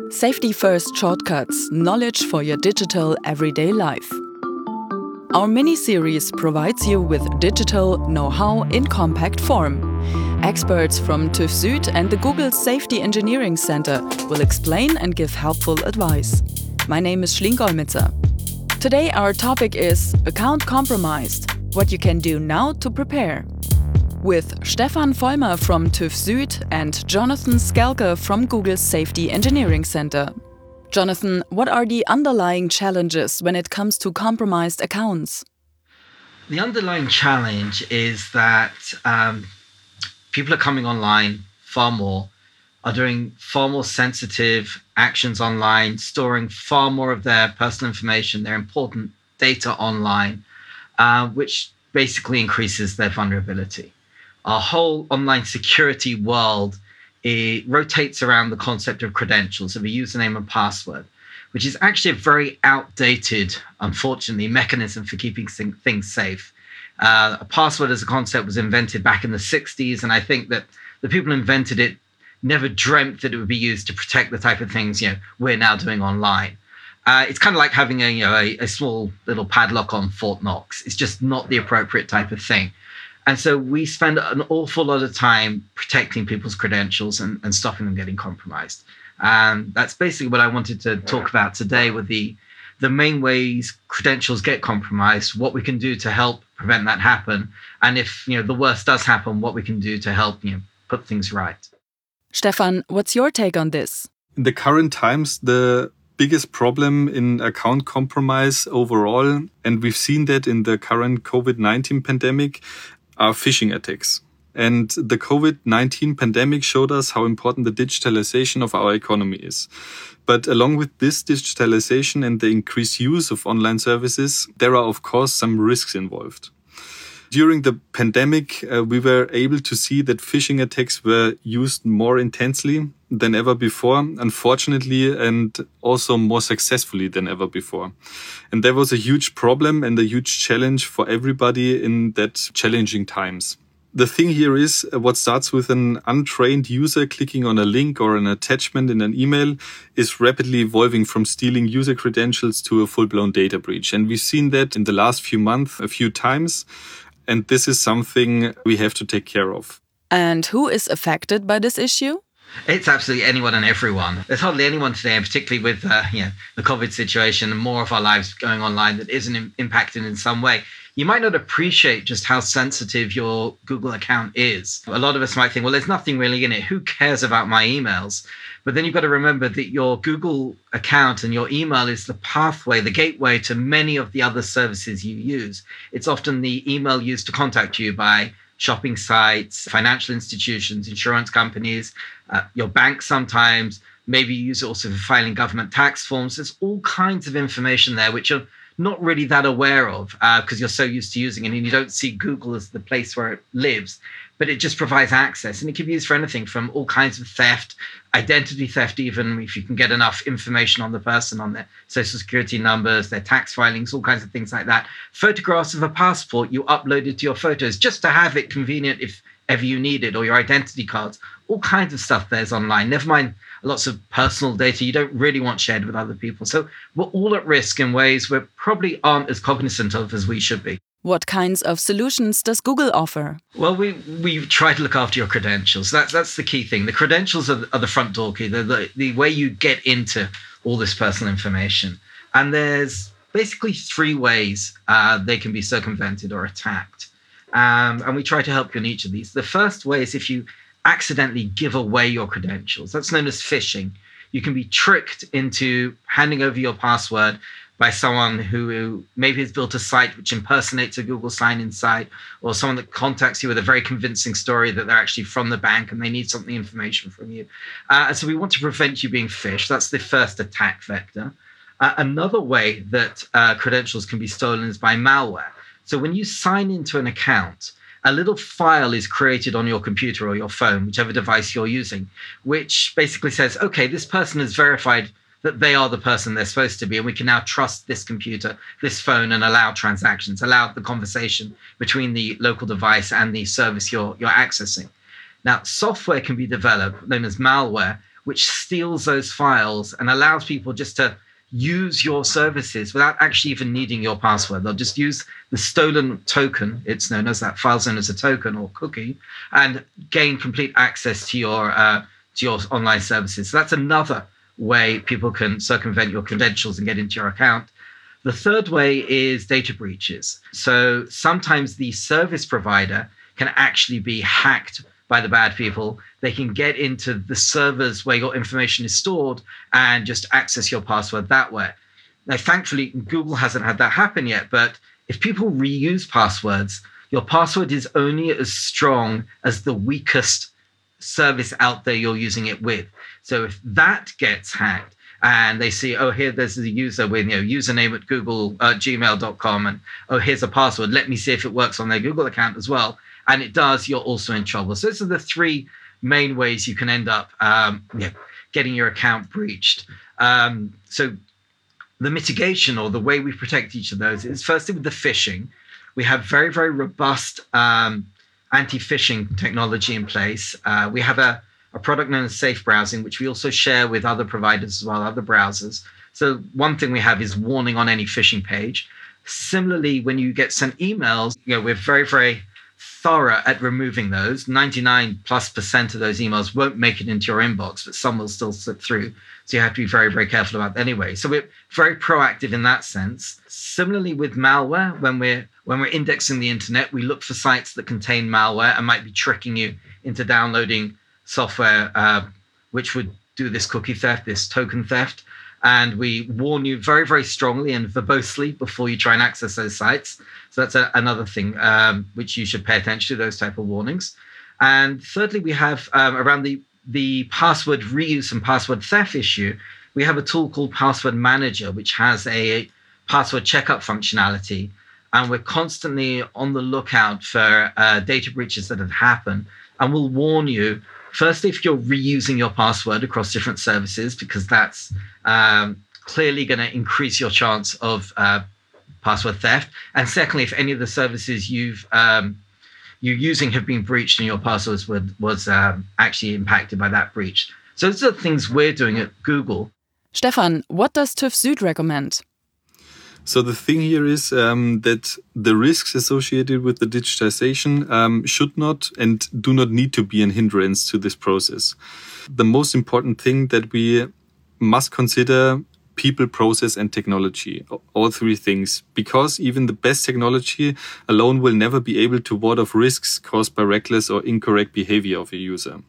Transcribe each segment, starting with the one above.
Safety First Shortcuts, knowledge for your digital everyday life. Our mini-series provides you with digital know-how in compact form. Experts from TÜV Süd and the Google Safety Engineering Center will explain and give helpful advice. My name is Schling Golmitzer. Today our topic is Account Compromised, what you can do now to prepare. With Stefan Vollmer from TÜV Süd and Jonathan Skelke from Google's Safety Engineering Center. Jonathan, what are the underlying challenges when it comes to compromised accounts? The underlying challenge is that people are coming online far more, are doing far more sensitive actions online, storing far more of their personal information, their important data online, which basically increases their vulnerability. Our whole online security world, it rotates around the concept of credentials, of a username and password, which is actually a very outdated, unfortunately, mechanism for keeping things safe. A password as a concept was invented back in the 60s, and I think that the people who invented it never dreamt that it would be used to protect the type of things we're now doing online. It's kind of like having a small little padlock on Fort Knox. It's just not the appropriate type of thing. And so we spend an awful lot of time protecting people's credentials and stopping them getting compromised. And that's basically what I wanted to talk about today, with the main ways credentials get compromised, what we can do to help prevent that happen, and if the worst does happen, what we can do to help put things right. Stefan, what's your take on this? In the current times, the biggest problem in account compromise overall, and we've seen that in the current COVID-19 pandemic, are phishing attacks. And the COVID-19 pandemic showed us how important the digitalization of our economy is. But along with this digitalization and the increased use of online services, there are, of course, some risks involved. During the pandemic, we were able to see that phishing attacks were used more intensely than ever before, unfortunately, and also more successfully than ever before. And there was a huge problem and a huge challenge for everybody in that challenging times. The thing here is what starts with an untrained user clicking on a link or an attachment in an email is rapidly evolving from stealing user credentials to a full-blown data breach. And we've seen that in the last few months a few times. And this is something we have to take care of. And who is affected by this issue? It's absolutely anyone and everyone. There's hardly anyone today, and particularly with the COVID situation and more of our lives going online, that isn't impacted in some way. You might not appreciate just how sensitive your Google account is. A lot of us might think, well, there's nothing really in it. Who cares about my emails? But then you've got to remember that your Google account and your email is the pathway, the gateway to many of the other services you use. It's often the email used to contact you by shopping sites, financial institutions, insurance companies, your bank sometimes. Maybe you use it also for filing government tax forms. There's all kinds of information there which you're not really that aware of because you're so used to using it, and you don't see Google as the place where it lives. But it just provides access, and it can be used for anything from all kinds of theft, identity theft, even if you can get enough information on the person, on their social security numbers, their tax filings, all kinds of things like that. Photographs of a passport you uploaded to your photos just to have it convenient if ever you need it, or your identity cards. All kinds of stuff there's online. Never mind lots of personal data you don't really want shared with other people. So we're all at risk in ways we probably aren't as cognizant of as we should be. What kinds of solutions does Google offer? Well, we try to look after your credentials. That's the key thing. The credentials are the front door key. They're the way you get into all this personal information. And there's basically three ways they can be circumvented or attacked. And we try to help you in each of these. The first way is if you accidentally give away your credentials. That's known as phishing. You can be tricked into handing over your password by someone who maybe has built a site which impersonates a Google sign-in site, or someone that contacts you with a very convincing story that they're actually from the bank and they need something information from you. So we want to prevent you being phished. That's the first attack vector. Another way that credentials can be stolen is by malware. So when you sign into an account, a little file is created on your computer or your phone, whichever device you're using, which basically says, okay, this person has verified that they are the person they're supposed to be, and we can now trust this computer, this phone, and allow transactions, allow the conversation between the local device and the service you're accessing. Now, software can be developed, known as malware, which steals those files and allows people just to use your services without actually even needing your password. They'll just use the stolen token, it's known as that file's known as a token or cookie, and gain complete access to your online services. So that's another way people can circumvent your credentials and get into your account. The third way is data breaches. So sometimes the service provider can actually be hacked by the bad people. They can get into the servers where your information is stored and just access your password that way. Now, thankfully, Google hasn't had that happen yet, but if people reuse passwords, your password is only as strong as the weakest service out there you're using it with. So if that gets hacked and they see, oh, here there's a user with username at gmail.com, and oh, here's a password, let me see if it works on their Google account as well, and it does, you're also in trouble. So those are the three main ways you can end up getting your account breached. So the mitigation, or the way we protect each of those, is firstly with the phishing. We have very, very robust anti-phishing technology in place. We have a product known as Safe Browsing, which we also share with other providers as well, other browsers. So one thing we have is warning on any phishing page. Similarly, when you get sent emails, we're very, very thorough at removing those. 99+% of those emails won't make it into your inbox, but some will still slip through. So you have to be very, very careful about that anyway. So we're very proactive in that sense. Similarly with malware, when we're indexing the internet, we look for sites that contain malware and might be tricking you into downloading software which would do this cookie theft, this token theft. And we warn you very, very strongly and verbosely before you try and access those sites. So that's another thing which you should pay attention to, those type of warnings. And thirdly, we have around the password reuse and password theft issue, we have a tool called Password Manager, which has a password checkup functionality. And we're constantly on the lookout for data breaches that have happened. And we'll warn you, firstly, if you're reusing your password across different services, because that's clearly going to increase your chance of password theft. And secondly, if any of the services you're using have been breached and your passwords was actually impacted by that breach. So those are the things we're doing at Google. Stefan, what does TÜV Süd recommend? So the thing here is that the risks associated with the digitization should not and do not need to be an hindrance to this process. The most important thing that we must consider: people, process, and technology, all three things, because even the best technology alone will never be able to ward off risks caused by reckless or incorrect behavior of a user.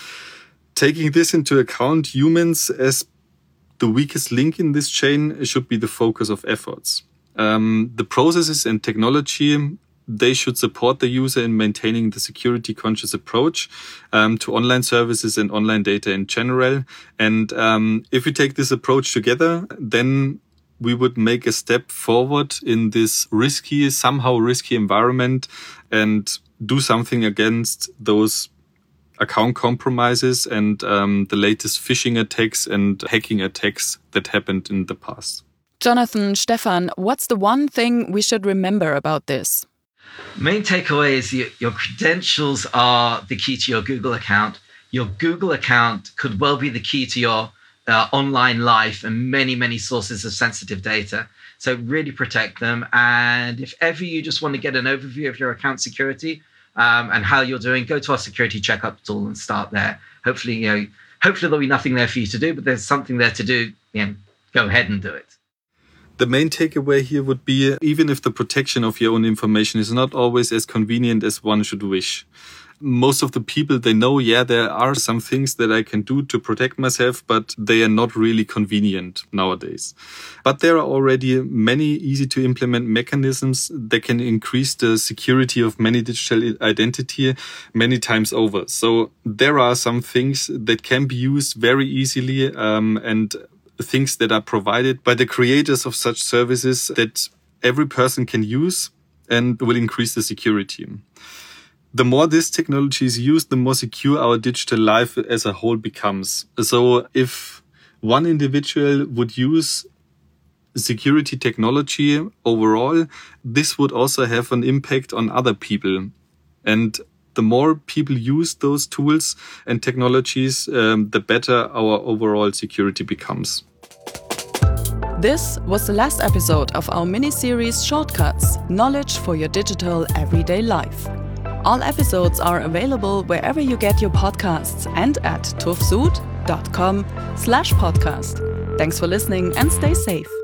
Taking this into account, humans as the weakest link in this chain should be the focus of efforts. The processes and technology, they should support the user in maintaining the security-conscious approach to online services and online data in general. And if we take this approach together, then we would make a step forward in this somehow risky environment and do something against those account compromises and the latest phishing attacks and hacking attacks that happened in the past. Jonathan, Stefan, what's the one thing we should remember about this? Main takeaway is your credentials are the key to your Google account. Your Google account could well be the key to your online life and many, many sources of sensitive data. So really protect them. And if ever you just want to get an overview of your account security and how you're doing, go to our security checkup tool and start there. Hopefully there'll be nothing there for you to do, but there's something there to do. Go ahead and do it. The main takeaway here would be, even if the protection of your own information is not always as convenient as one should wish. Most of the people, they know, there are some things that I can do to protect myself, but they are not really convenient nowadays. But there are already many easy to implement mechanisms that can increase the security of many digital identity many times over. So there are some things that can be used very easily and things that are provided by the creators of such services that every person can use and will increase the security. The more this technology is used, the more secure our digital life as a whole becomes. So if one individual would use security technology overall, this would also have an impact on other people. And the more people use those tools and technologies, the better our overall security becomes. This was the last episode of our mini-series Shortcuts, Knowledge for Your Digital Everyday Life. All episodes are available wherever you get your podcasts and at tufsud.com/podcast. Thanks for listening and stay safe.